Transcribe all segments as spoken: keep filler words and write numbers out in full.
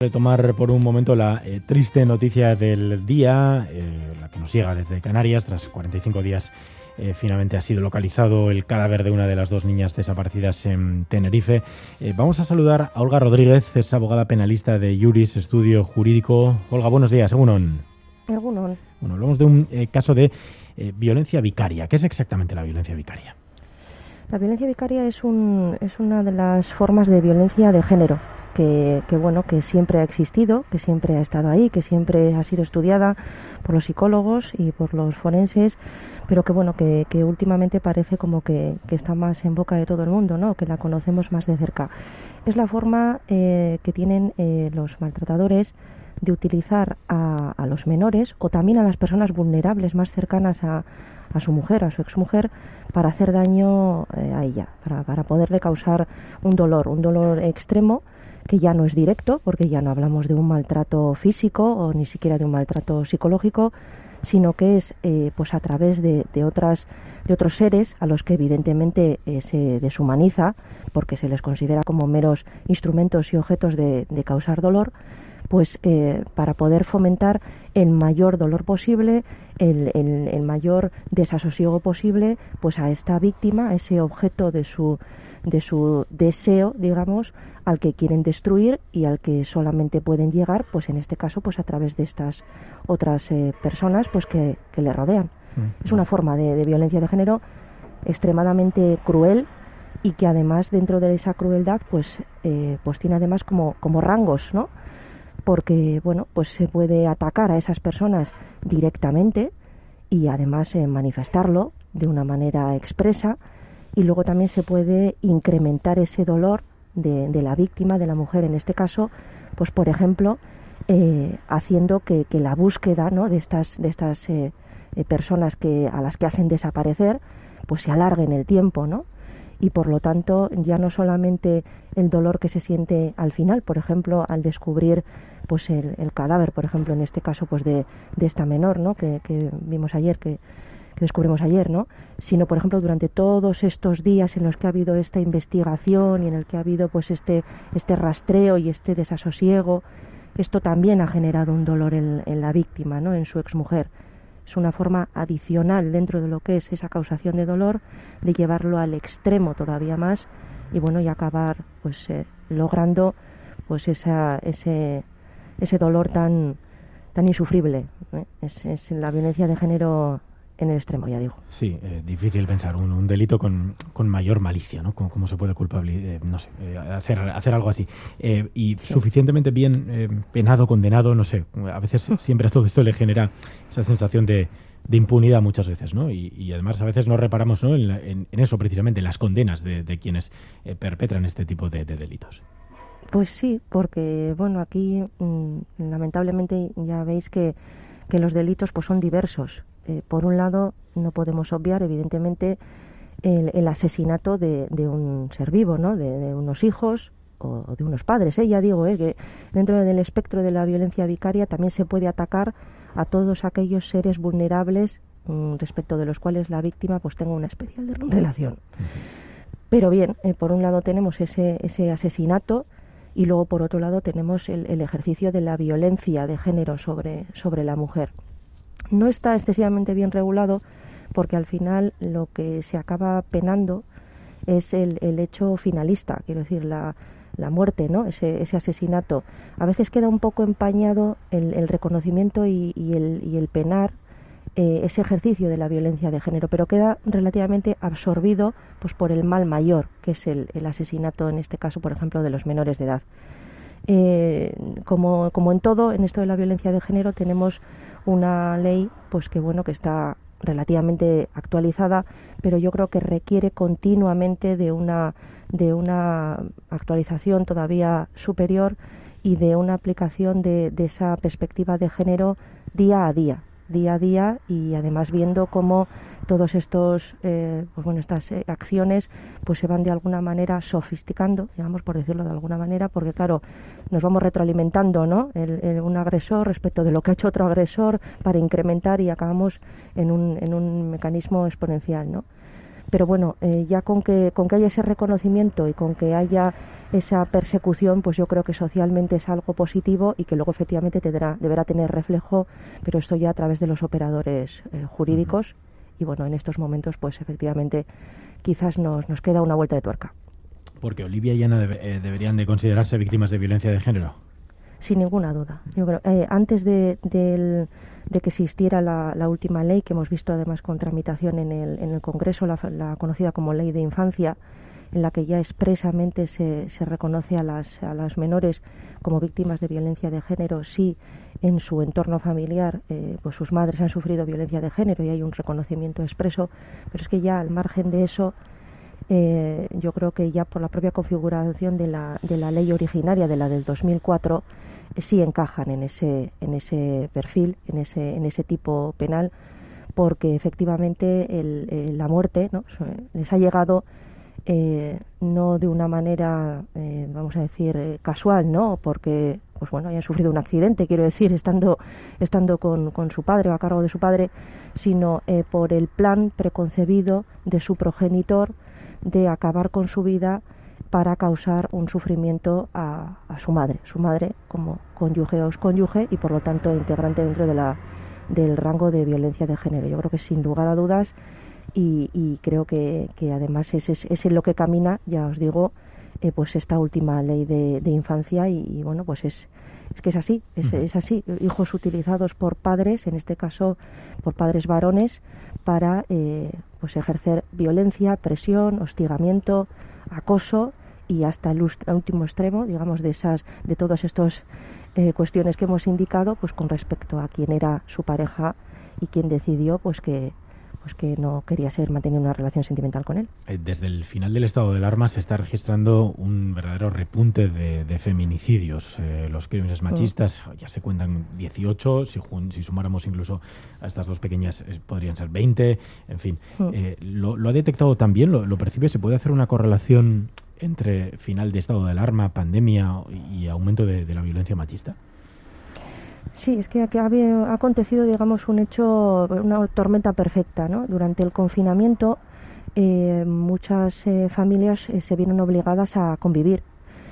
Retomar por un momento la eh, triste noticia del día, eh, la que nos llega desde Canarias. Tras cuarenta y cinco días eh, finalmente ha sido localizado el cadáver de una de las dos niñas desaparecidas en Tenerife. Eh, vamos a saludar a Olga Rodríguez, es abogada penalista de Juris, estudio jurídico. Olga, buenos días. Egunon. Egunon. Bueno, hablamos de un eh, caso de eh, violencia vicaria. ¿Qué es exactamente la violencia vicaria? La violencia vicaria es, un, es una de las formas de violencia de género. Que, que bueno, que siempre ha existido, que siempre ha estado ahí, que siempre ha sido estudiada por los psicólogos y por los forenses, pero que bueno, que, que últimamente parece como que, que está más en boca de todo el mundo, ¿no? Que la conocemos más de cerca. Es la forma eh, que tienen eh, los maltratadores de utilizar a, a los menores o también a las personas vulnerables más cercanas a, a su mujer, a su exmujer, para hacer daño eh, a ella, para, para poderle causar un dolor, un dolor extremo, que ya no es directo, porque ya no hablamos de un maltrato físico o ni siquiera de un maltrato psicológico, sino que es eh, pues a través de, de otras de otros seres a los que evidentemente eh, se deshumaniza, porque se les considera como meros instrumentos y objetos de, de causar dolor, pues eh, para poder fomentar el mayor dolor posible, el, el, el mayor desasosiego posible, pues a esta víctima, a ese objeto de su de su deseo, digamos, al que quieren destruir y al que solamente pueden llegar, pues en este caso, pues a través de estas otras eh, personas, pues que, que le rodean. Mm. Es una forma de, de violencia de género extremadamente cruel y que además dentro de esa crueldad, pues, eh, pues tiene además como, como rangos, ¿no? Porque, bueno, pues se puede atacar a esas personas directamente y además eh, manifestarlo de una manera expresa. Y luego también se puede incrementar ese dolor de, de la víctima, de la mujer en este caso, pues por ejemplo, eh, haciendo que, que la búsqueda, ¿no?, de estas, de estas eh, eh, personas que, a las que hacen desaparecer, pues se alargue en el tiempo, ¿no? Y por lo tanto ya no solamente el dolor que se siente al final, por ejemplo, al descubrir pues el, el cadáver, por ejemplo, en este caso pues de, de esta menor, ¿no?, que, que vimos ayer, que que descubrimos ayer, ¿no? Sino, por ejemplo, durante todos estos días en los que ha habido esta investigación y en el que ha habido pues este este rastreo y este desasosiego, esto también ha generado un dolor en, en la víctima, ¿no?, en su exmujer. Es una forma adicional dentro de lo que es esa causación de dolor, de llevarlo al extremo todavía más y bueno, y acabar pues eh, logrando pues esa ese ese dolor tan tan insufrible, ¿eh? Es, es la violencia de género en el extremo, ya digo. Sí, eh, difícil pensar un, un delito con, con mayor malicia, ¿no? ¿Cómo, cómo se puede culpabilizar, eh, no sé, eh, hacer, hacer algo así? Eh, y sí. Suficientemente bien eh, penado, condenado, no sé. A veces siempre a todo esto le genera esa sensación de, de impunidad muchas veces, ¿no? Y, y además a veces no reparamos, ¿no?, en, en, en eso precisamente, en las condenas de, de quienes eh, perpetran este tipo de, de delitos. Pues sí, porque, bueno, aquí mmm, lamentablemente ya veis que, que los delitos pues son diversos. Eh, por un lado, no podemos obviar, evidentemente, el, el asesinato de, de un ser vivo, ¿no?, de, de unos hijos o, o de unos padres. ¿eh? Ya digo, ¿eh? que dentro del espectro de la violencia vicaria también se puede atacar a todos aquellos seres vulnerables mmm, respecto de los cuales la víctima pues tenga una especial relación. Pero bien, eh, por un lado tenemos ese, ese asesinato y luego por otro lado tenemos el, el ejercicio de la violencia de género sobre, sobre la mujer. No está excesivamente bien regulado porque al final lo que se acaba penando es el, el hecho finalista, quiero decir, la, la muerte, ¿no?, ese, ese asesinato. A veces queda un poco empañado el, el reconocimiento y, y, el, y el penar eh, ese ejercicio de la violencia de género, pero queda relativamente absorbido pues por el mal mayor, que es el, el asesinato, en este caso, por ejemplo, de los menores de edad. Eh, como, como en todo, en esto de la violencia de género tenemos una ley pues que bueno que está relativamente actualizada, pero yo creo que requiere continuamente de una de una actualización todavía superior y de una aplicación de, de esa perspectiva de género día a día, día a día y además viendo cómo todos estos eh, pues bueno estas eh, acciones pues se van de alguna manera sofisticando, digamos, por decirlo de alguna manera, porque claro, nos vamos retroalimentando, ¿no?, el, el, un agresor respecto de lo que ha hecho otro agresor para incrementar y acabamos en un, en un mecanismo exponencial, ¿no? pero bueno, eh, ya con que, con que haya ese reconocimiento y con que haya esa persecución, pues yo creo que socialmente es algo positivo y que luego efectivamente tendrá, deberá tener reflejo, pero esto ya a través de los operadores eh, jurídicos. Uh-huh. Y bueno, en estos momentos pues efectivamente quizás nos, nos queda una vuelta de tuerca. Porque Olivia y Ana debe, eh, deberían de considerarse víctimas de violencia de género. Sin ninguna duda. Yo creo, eh, antes de, de, de que existiera la, la última ley, que hemos visto además con tramitación en el, en el Congreso, la, la conocida como Ley de Infancia, en la que ya expresamente se, se reconoce a las, a las menores como víctimas de violencia de género si en su entorno familiar eh, pues sus madres han sufrido violencia de género y hay un reconocimiento expreso, pero es que ya al margen de eso, eh, yo creo que ya por la propia configuración de la, de la ley originaria, de la del dos mil cuatro, sí encajan en ese en ese perfil, en ese en ese tipo penal, porque efectivamente el, el, la muerte, ¿no?, les ha llegado eh, no de una manera, eh, vamos a decir, eh, casual, ¿no?, porque pues bueno, hayan sufrido un accidente, quiero decir, estando estando con, con su padre o a cargo de su padre, sino eh, por el plan preconcebido de su progenitor de acabar con su vida para causar un sufrimiento a, a su madre, su madre como cónyuge o excónyuge y por lo tanto integrante dentro de la, del rango de violencia de género. Yo creo que sin lugar a dudas y, y creo que, que además es, es, es en lo que camina, ya os digo, eh, pues esta última ley de, de infancia y, y bueno, pues es, es que es así, es, es así, hijos utilizados por padres, en este caso por padres varones, para eh, pues ejercer violencia, presión, hostigamiento, acoso y hasta el último extremo, digamos, de esas, de todas estas eh, cuestiones que hemos indicado, pues con respecto a quién era su pareja y quién decidió, pues que, pues que no quería ser mantener una relación sentimental con él. Desde el final del estado de alarma se está registrando un verdadero repunte de, de feminicidios. Eh, los crímenes machistas mm. ya se cuentan dieciocho, si, si sumáramos incluso a estas dos pequeñas eh, podrían ser veinte, en fin. Mm. Eh, lo, ¿Lo ha detectado también? ¿Lo, lo percibe? ¿Se puede hacer una correlación entre final de estado de alarma, pandemia y aumento de, de la violencia machista? Sí, es que ha, ha acontecido, digamos, un hecho, una tormenta perfecta, ¿no? Durante el confinamiento, eh, muchas eh, familias eh, se vieron obligadas a convivir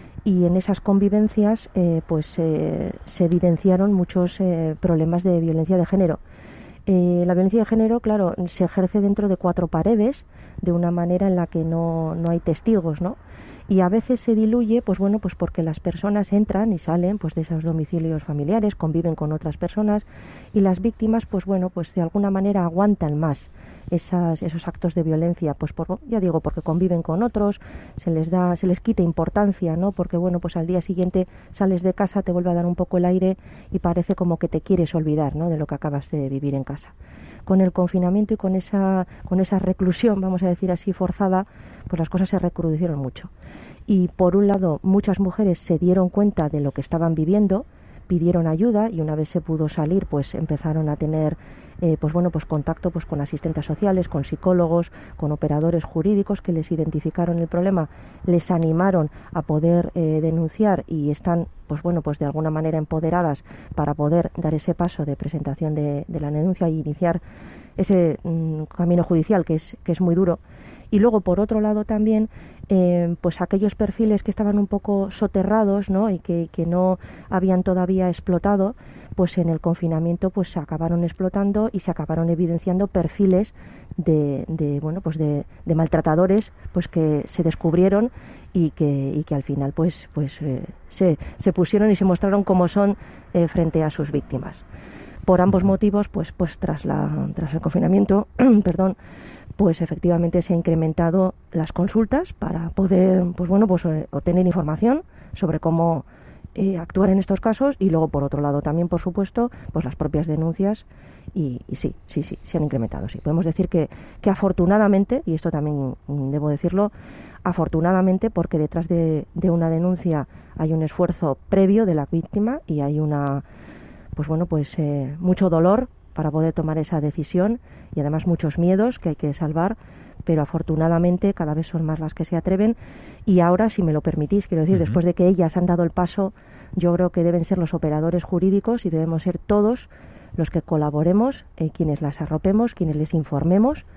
y en esas convivencias, eh, pues, eh, se evidenciaron muchos eh, problemas de violencia de género. Eh, la violencia de género, claro, se ejerce dentro de cuatro paredes, de una manera en la que no, no hay testigos, ¿no? Y a veces se diluye, pues bueno, pues porque las personas entran y salen pues de esos domicilios familiares, conviven con otras personas y las víctimas, pues bueno, pues de alguna manera aguantan más esas, esos actos de violencia, pues por, ya digo, porque conviven con otros, se les da, se les quita importancia, ¿no? Porque bueno, pues al día siguiente sales de casa, te vuelve a dar un poco el aire y parece como que te quieres olvidar, ¿no?, de lo que acabas de vivir en casa. Con el confinamiento y con esa, con esa reclusión, vamos a decir así, forzada, pues las cosas se recrudecieron mucho. Y por un lado, muchas mujeres se dieron cuenta de lo que estaban viviendo, pidieron ayuda y una vez se pudo salir, pues empezaron a tener eh, pues bueno, pues contacto pues con asistentes sociales, con psicólogos, con operadores jurídicos que les identificaron el problema, les animaron a poder eh, denunciar y están pues bueno, pues de alguna manera empoderadas para poder dar ese paso de presentación de, de la denuncia e iniciar ese mm, camino judicial que es que es muy duro. Y luego, por otro lado, también, eh, pues aquellos perfiles que estaban un poco soterrados, ¿no?, y que, que no habían todavía explotado, pues en el confinamiento pues se acabaron explotando y se acabaron evidenciando perfiles de, de bueno, pues de, de maltratadores, pues que se descubrieron y que, y que al final pues, pues eh, se, se pusieron y se mostraron como son eh, frente a sus víctimas. Por ambos motivos, pues, pues tras la, tras el confinamiento, perdón, pues efectivamente se han incrementado las consultas para poder, pues bueno, pues eh, obtener información sobre cómo eh, actuar en estos casos y luego por otro lado también, por supuesto, pues las propias denuncias y, y sí, sí, sí, se han incrementado, sí. Podemos decir que, que afortunadamente, y esto también debo decirlo, afortunadamente porque detrás de, de una denuncia hay un esfuerzo previo de la víctima y hay una, pues bueno, pues eh, mucho dolor para poder tomar esa decisión y además muchos miedos que hay que salvar, pero afortunadamente cada vez son más las que se atreven y ahora, si me lo permitís, quiero decir, uh-huh. después de que ellas han dado el paso, yo creo que deben ser los operadores jurídicos y debemos ser todos los que colaboremos, eh, quienes las arropemos, quienes les informemos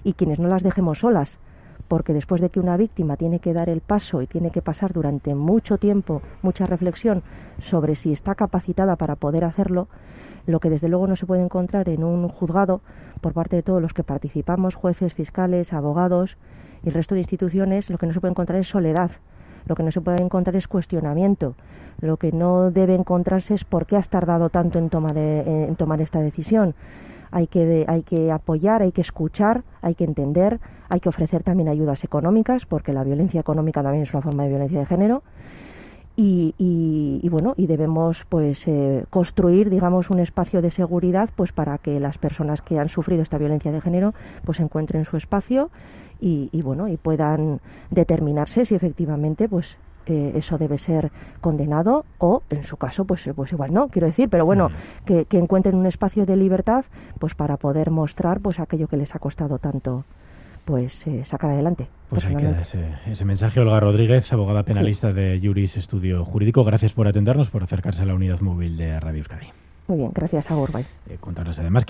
y quienes no las dejemos solas, porque después de que una víctima tiene que dar el paso y tiene que pasar durante mucho tiempo, mucha reflexión sobre si está capacitada para poder hacerlo, lo que desde luego no se puede encontrar en un juzgado por parte de todos los que participamos, jueces, fiscales, abogados y el resto de instituciones, lo que no se puede encontrar es soledad, lo que no se puede encontrar es cuestionamiento, lo que no debe encontrarse es por qué has tardado tanto en tomar, en tomar esta decisión. Hay que, hay que apoyar, hay que escuchar, hay que entender, hay que ofrecer también ayudas económicas, porque la violencia económica también es una forma de violencia de género. Y, y, y bueno, y debemos pues eh, construir, digamos, un espacio de seguridad pues para que las personas que han sufrido esta violencia de género pues encuentren su espacio y, y bueno, y puedan determinarse si efectivamente pues Eh, eso debe ser condenado o en su caso pues pues igual no, quiero decir, pero bueno, sí. que, que encuentren un espacio de libertad pues para poder mostrar pues aquello que les ha costado tanto pues eh, sacar adelante. Pues ahí queda ese, ese mensaje. Olga Rodríguez, abogada penalista sí. de Juris Estudio Jurídico, gracias por atendernos, por acercarse a la unidad móvil de Radio Euskadi. Muy bien, gracias a Urbay. Eh, contarles además que